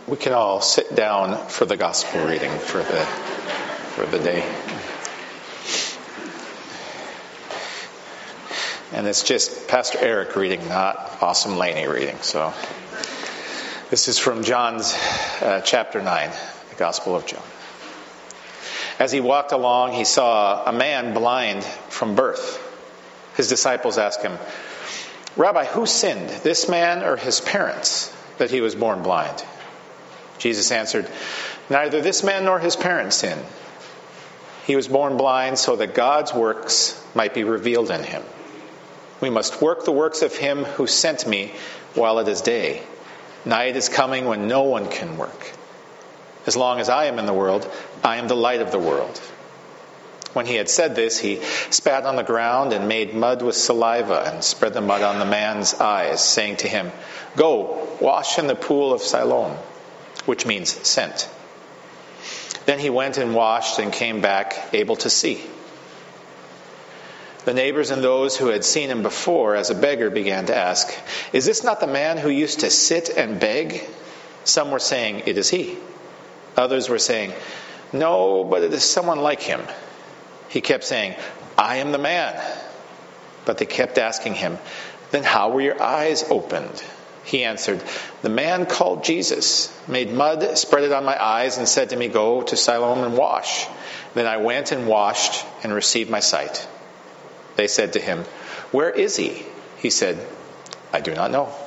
We can all sit down for the gospel reading for the day. And it's just Pastor Eric reading, not Awesome Laney reading. So this is from John's chapter 9, the Gospel of John. As he walked along, he saw a man blind from birth. His disciples asked him, "Rabbi, who sinned, this man or his parents, that he was born blind?" Jesus answered, "Neither this man nor his parents sinned. He was born blind so that God's works might be revealed in him. We must work the works of him who sent me while it is day. Night is coming when no one can work. As long as I am in the world, I am the light of the world." When he had said this, he spat on the ground and made mud with saliva and spread the mud on the man's eyes, saying to him, "Go, wash in the pool of Siloam," which means sent. Then he went and washed and came back able to see. The neighbors and those who had seen him before as a beggar began to ask, "Is this not the man who used to sit and beg?" Some were saying, "It is he." Others were saying, "No, but it is someone like him." He kept saying, "I am the man." But they kept asking him, "Then how were your eyes opened?" He answered, "The man called Jesus made mud, spread it on my eyes, and said to me, 'Go to Siloam and wash.' Then I went and washed and received my sight." They said to him, "Where is he?" He said, "I do not know."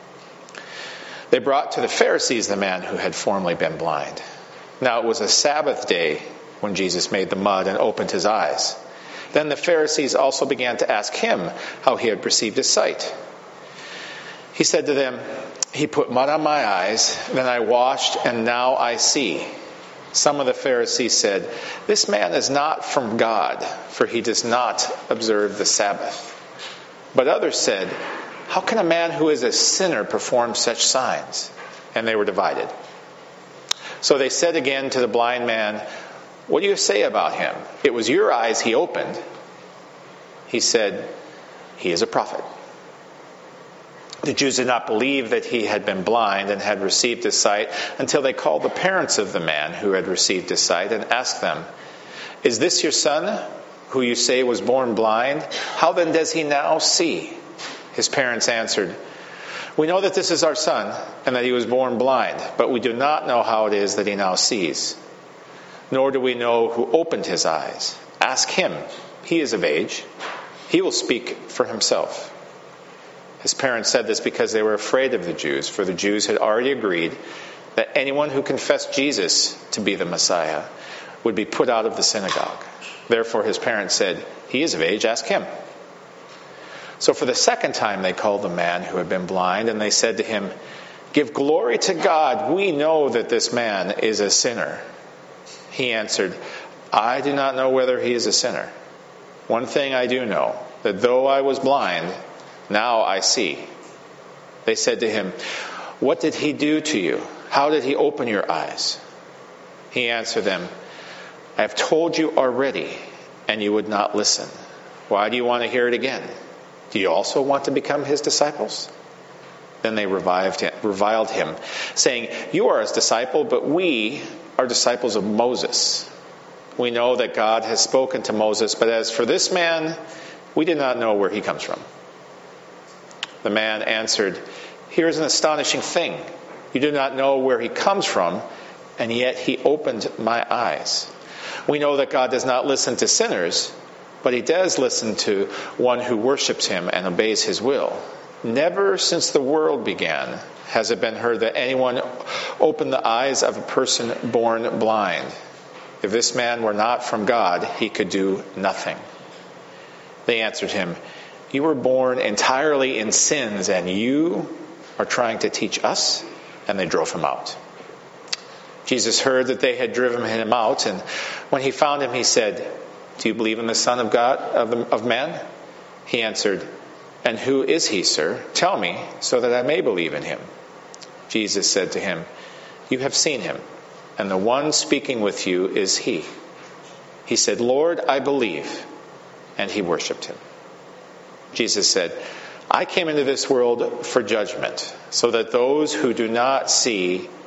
They brought to the Pharisees the man who had formerly been blind. Now it was a Sabbath day when Jesus made the mud and opened his eyes. Then the Pharisees also began to ask him how he had received his sight. He said to them, "He put mud on my eyes, then I washed, and now I see." Some of the Pharisees said, "This man is not from God, for he does not observe the Sabbath." But others said, "How can a man who is a sinner perform such signs?" And they were divided. So they said again to the blind man, "What do you say about him? It was your eyes he opened." He said, "He is a prophet." The Jews did not believe that he had been blind and had received his sight until they called the parents of the man who had received his sight and asked them, "Is this your son, who you say was born blind? How then does he now see?" His parents answered, "We know that this is our son and that he was born blind, but we do not know how it is that he now sees. Nor do we know who opened his eyes. Ask him. He is of age. He will speak for himself." His parents said this because they were afraid of the Jews, for the Jews had already agreed that anyone who confessed Jesus to be the Messiah would be put out of the synagogue. Therefore his parents said, "He is of age, ask him." So for the second time they called the man who had been blind, and they said to him, "Give glory to God. We know that this man is a sinner." He answered, "I do not know whether he is a sinner. One thing I do know, that though I was blind, now I see." They said to him, "What did he do to you? How did he open your eyes?" He answered them, "I have told you already, and you would not listen. Why do you want to hear it again? Do you also want to become his disciples?" Then they reviled him, saying, "You are his disciple, but we are disciples of Moses. We know that God has spoken to Moses, but as for this man, we do not know where he comes from." The man answered, "Here is an astonishing thing. You do not know where he comes from, and yet he opened my eyes. We know that God does not listen to sinners, but he does listen to one who worships him and obeys his will. Never since the world began has it been heard that anyone opened the eyes of a person born blind. If this man were not from God, he could do nothing." They answered him, "You were born entirely in sins, and you are trying to teach us?" And they drove him out. Jesus heard that they had driven him out, and when he found him, he said, "Do you believe in the Son of God, of man?" He answered, "And who is he, sir? Tell me, so that I may believe in him." Jesus said to him, "You have seen him, and the one speaking with you is he." He said, "Lord, I believe," and he worshipped him. Jesus said, "I came into this world for judgment, so that those who do not see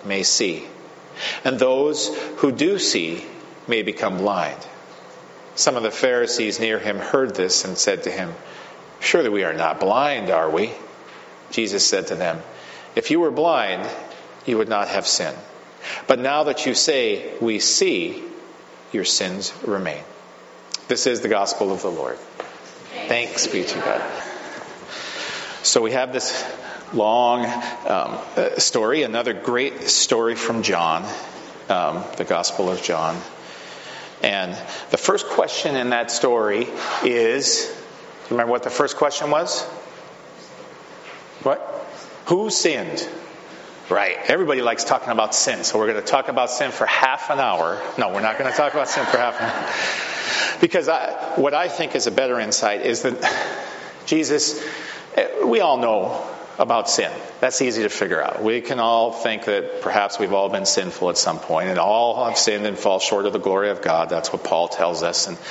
may see, and those who do see may become blind." Some of the Pharisees near him heard this and said to him, "Surely we are not blind, are we?" Jesus said to them, "If you were blind, you would not have sin. But now that you say, 'We see,' your sins remain." This is the gospel of the Lord. Thanks be to God. So we have this long story, another great story from John, the Gospel of John. And the first question in that story is, do you remember what the first question was? What? Who sinned? Right. Everybody likes talking about sin. So we're going to talk about sin for half an hour. No, we're not going to talk about sin for half an hour. Because what I think is a better insight is that Jesus, we all know about sin. That's easy to figure out. We can all think that perhaps we've all been sinful at some point, and all have sinned and fall short of the glory of God. That's what Paul tells us. And,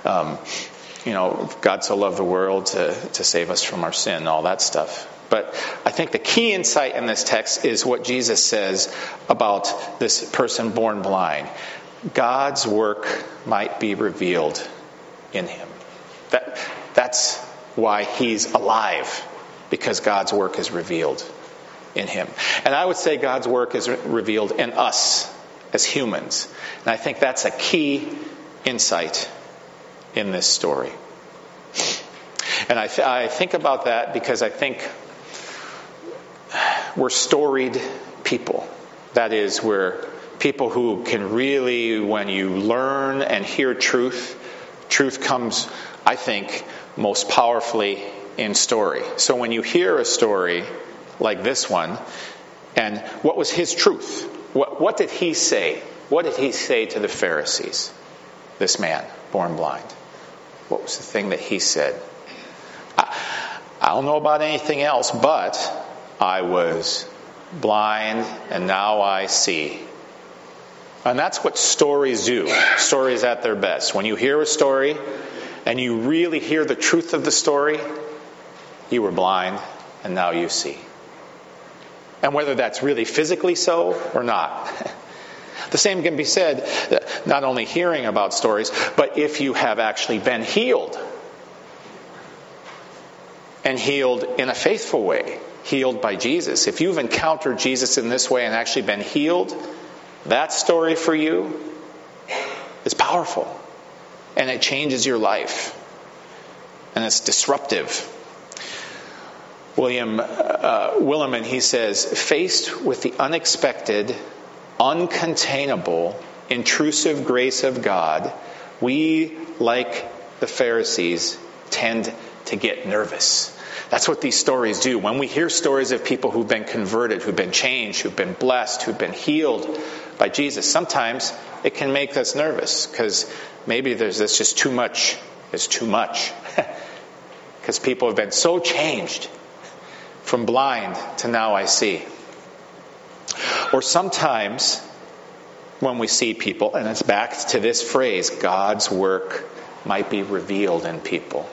God so loved the world to save us from our sin, all that stuff. But I think the key insight in this text is what Jesus says about this person born blind. God's work might be revealed in him. That's why he's alive, because God's work is revealed in him. And I would say God's work is revealed in us as humans. And I think that's a key insight in this story. And I think about that because I think we're storied people. That is, we're people who can really, when you learn and hear truth comes, I think, most powerfully in story. So when you hear a story like this one, and what was his truth? What did he say? What did he say to the Pharisees? This man, born blind. What was the thing that he said? I don't know about anything else, but I was blind and now I see. And that's what stories do. Stories at their best. When you hear a story and you really hear the truth of the story, you were blind and now you see. And whether that's really physically so or not. The same can be said, not only hearing about stories, but if you have actually been healed. And healed in a faithful way. Healed by Jesus. If you've encountered Jesus in this way and actually been healed, that story for you is powerful. And it changes your life. And it's disruptive. William Willimon, he says, faced with the unexpected, uncontainable, intrusive grace of God, we, like the Pharisees, tend to get nervous. That's what these stories do. When we hear stories of people who've been converted, who've been changed, who've been blessed, who've been healed by Jesus, sometimes it can make us nervous because maybe there's just too much. It's too much. Because people have been so changed from blind to now I see. Or sometimes when we see people, and it's back to this phrase, God's work might be revealed in people.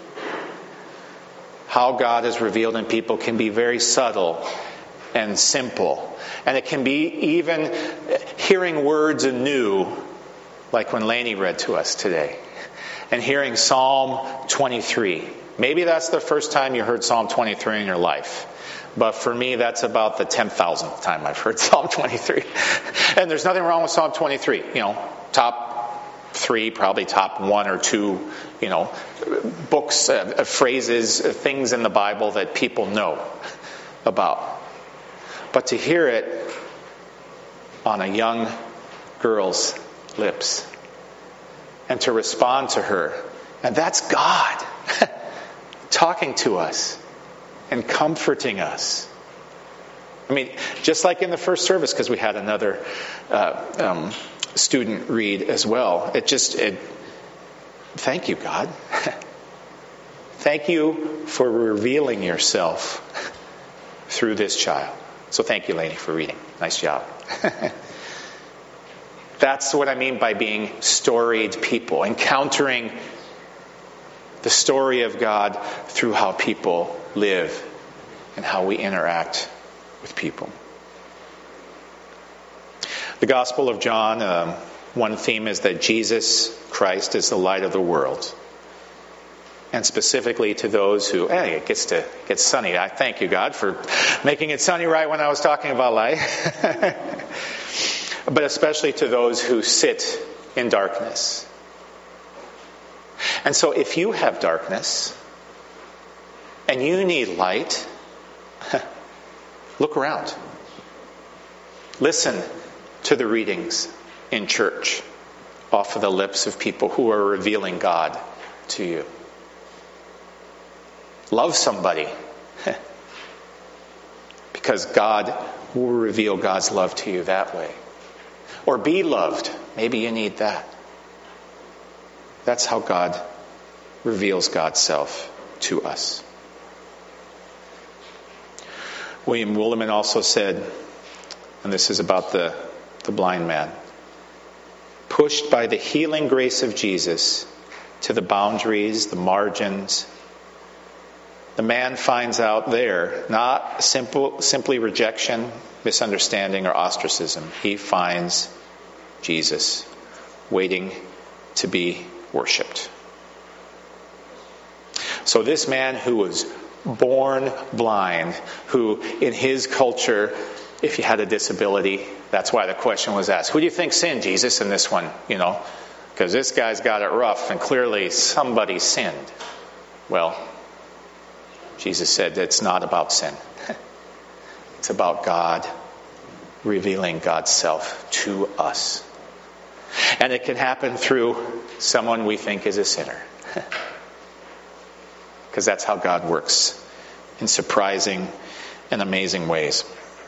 How God is revealed in people can be very subtle and simple. And it can be even hearing words anew, like when Lainey read to us today. And hearing Psalm 23. Maybe that's the first time you heard Psalm 23 in your life. But for me, that's about the 10,000th time I've heard Psalm 23. And there's nothing wrong with Psalm 23. Top 3, probably top 1 or 2, books, phrases, things in the Bible that people know about. But to hear it on a young girl's lips and to respond to her, and that's God talking to us and comforting us. I mean, just like in the first service, because we had another student read as well. Thank you, God. Thank you for revealing yourself through this child. So thank you, Lainey, for reading. Nice job. That's what I mean by being storied people, encountering the story of God through how people live and how we interact with people. The Gospel of John, one theme is that Jesus Christ is the light of the world. And specifically to those who, hey, it gets sunny. I thank you, God, for making it sunny right when I was talking about light. But especially to those who sit in darkness. And so if you have darkness and you need light, look around. Listen to the readings in church off of the lips of people who are revealing God to you. Love somebody because God will reveal God's love to you that way. Or be loved. Maybe you need that. That's how God reveals God's self to us. William Willimon also said, and this is about the blind man, pushed by the healing grace of Jesus to the boundaries, the margins, the man finds out there not simply rejection, misunderstanding, or ostracism. He finds Jesus waiting to be worshipped. So this man who was born blind, who in his culture, if you had a disability, that's why the question was asked, who do you think sinned, Jesus, in this one? Because this guy's got it rough and clearly somebody sinned. Well, Jesus said it's not about sin. It's about God revealing God's self to us. And it can happen through someone we think is a sinner. Because that's how God works in surprising and amazing ways.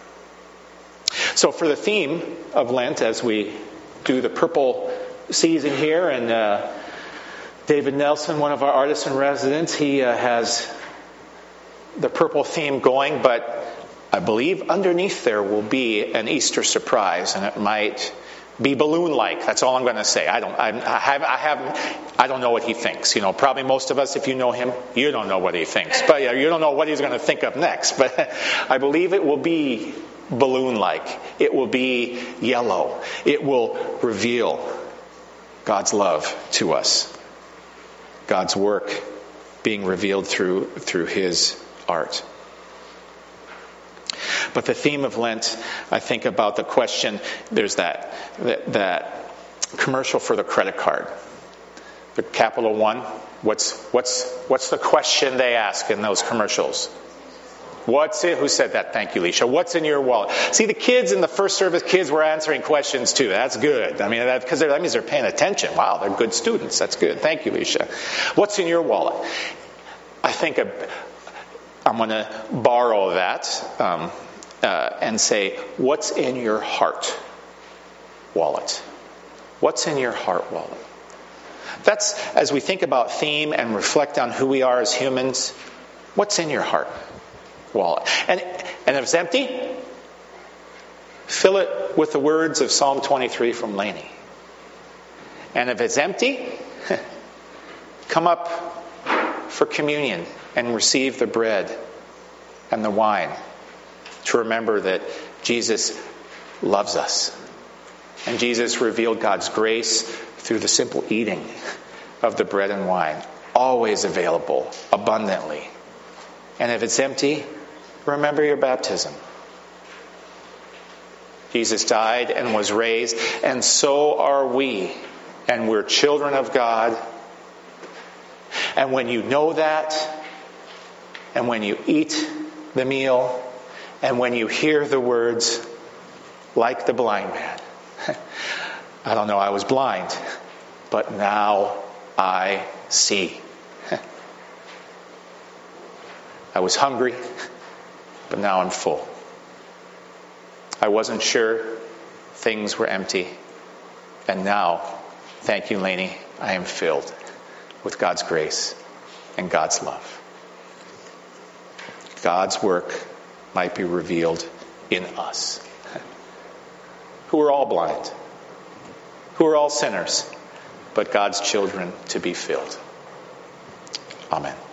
So for the theme of Lent, as we do the purple season here, and David Nelson, one of our artists in residence, he has the purple theme going, but I believe underneath there will be an Easter surprise, and it might be balloon-like. That's all I'm going to say. I don't know what he thinks. Probably most of us, if you know him, you don't know what he thinks. But yeah, you don't know what he's going to think of next. But I believe it will be balloon-like. It will be yellow. It will reveal God's love to us. God's work being revealed through his art. But the theme of Lent, I think about the question, there's that commercial for the credit card. The Capital One, what's the question they ask in those commercials? What's it? Who said that? Thank you, Leisha. What's in your wallet? See, the kids in the first service, kids were answering questions too. That's good. I mean, because that means they're paying attention. Wow, they're good students. That's good. Thank you, Leisha. What's in your wallet? I think I'm going to borrow that and say, what's in your heart wallet? What's in your heart wallet? That's, as we think about theme and reflect on who we are as humans, what's in your heart wallet? And if it's empty, fill it with the words of Psalm 23 from Laney. And if it's empty, come up for communion and receive the bread and the wine to remember that Jesus loves us. And Jesus revealed God's grace through the simple eating of the bread and wine, always available abundantly. And if it's empty, remember your baptism. Jesus died and was raised, and so are we. And we're children of God. And when you know that, and when you eat the meal, and when you hear the words, like the blind man, I don't know, I was blind, but now I see. I was hungry, but now I'm full. I wasn't sure, things were empty, and now, thank you, Lainey, I am filled with God's grace and God's love. God's work might be revealed in us, who are all blind, who are all sinners, but God's children to be filled. Amen.